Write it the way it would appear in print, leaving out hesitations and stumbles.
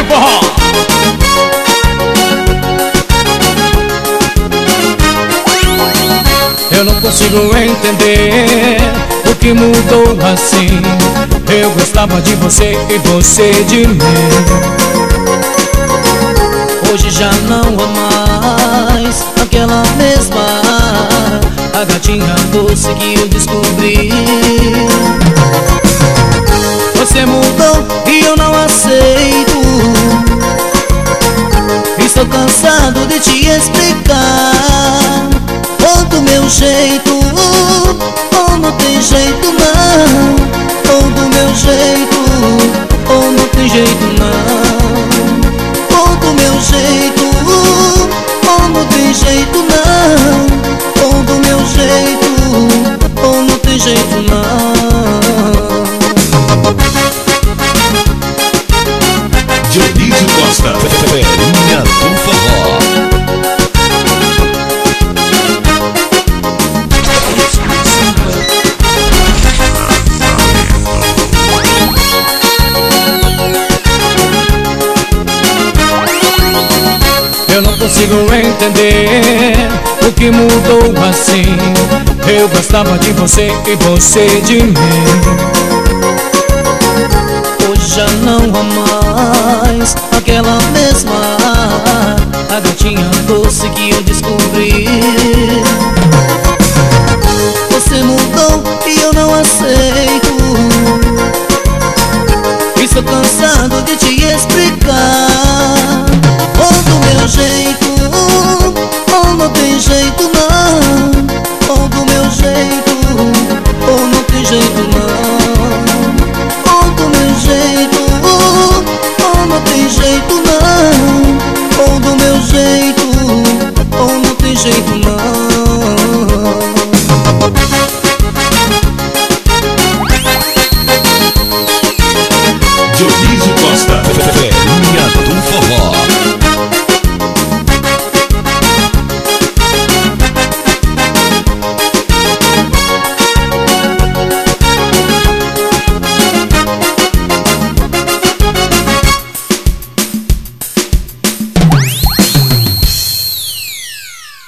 forró. Eu não consigo entender o que mudou assim. Eu gostava de você e você de mim. Hoje já não há mais aquela mesma, a gatinha doce que eu descobri. Você mudou e eu não aceito. Estou cansado de te explicar. Ou do meu jeito, ou não tem jeito não. Ou do meu jeito, ou não tem jeito não. Ou do meu jeito, ou não tem jeito não. Ou do meu jeito, ou não tem jeito não. Dionísio Costa, Ferinha do Forró. Eu não consigo entender o que mudou assim. Eu gostava de você e você de mim. Hoje já não há mais aquela mesma, a gatinha doce que eu